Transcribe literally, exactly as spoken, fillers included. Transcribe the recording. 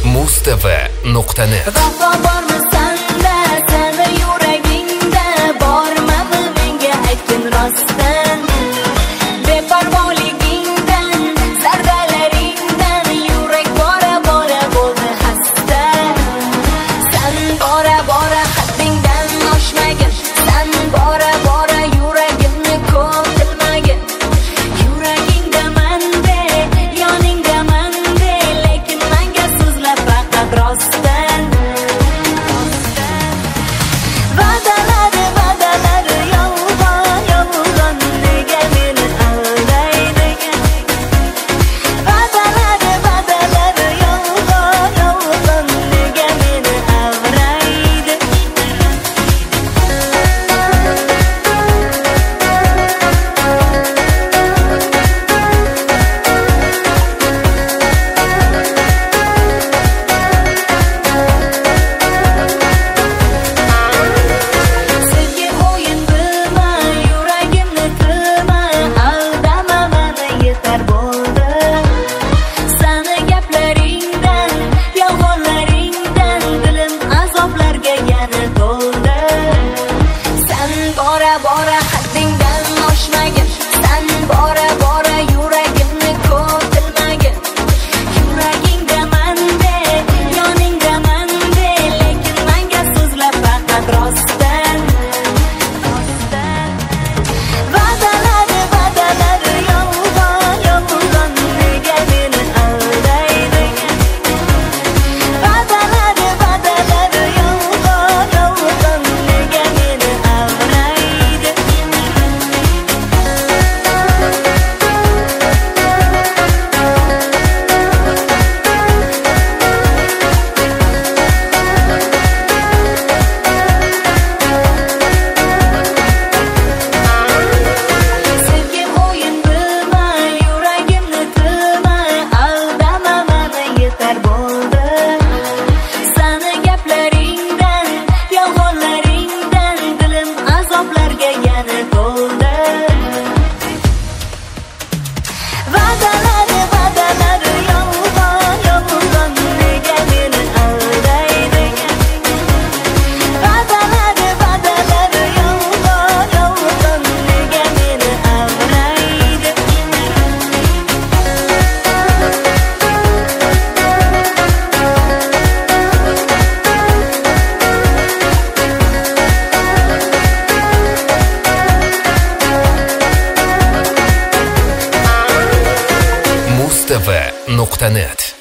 Mustafa nuqta net. Vafo bormi sanda, seni yuragingda bormi menga aytgin rostdan. Beparvoligingdan, zardalaringdan yurak bora bora bo'ldi xasta. Sen bora bora haddingdan oshmagin, sen bora bora yuragimni ko'tilmagin. Yuragingda mende, yoningda mende, lekin menga so'zlab faqat rostdan. Va'dalari, va'dalari yolg'on, yolg'on, nega meni aldaydi? Va'dalari, va'dalari yolg'on, yolg'on, nega meni avraydi? Senga o'yin bilma, yuragimni tilma, aldama meni yetar bo'ldi. Sani gaplaringdan, yolg'onlaringdan dilim azoblarga yana to'ldi. Sen bora bora haddingdan oshmagin, sen bora bora yuragimni ko'tilmagin. Yuragingda mende, yoningda mende, lekin menga so'zlab faqat rostdan. Va'dalari, va'dalari yolg'on, yolg'on, nega meni aldaydi? Va'dalari, va'dalari yolg'on, yolg'on, nega meni avraydi? Senga o'yin bilma, yuragimni tilma, aldama meni yetar bo'ldi. Sani gaplaringdan, yolg'onlaringdan dilim azoblarga yana to'ldi. Va'dalari, va'dalari yolg'on, yolg'on, nega meni aldaydi? Va'dalari, va'dalari yolg'on, yolg'on, nega meni avraydi? Mustafa nuqta net.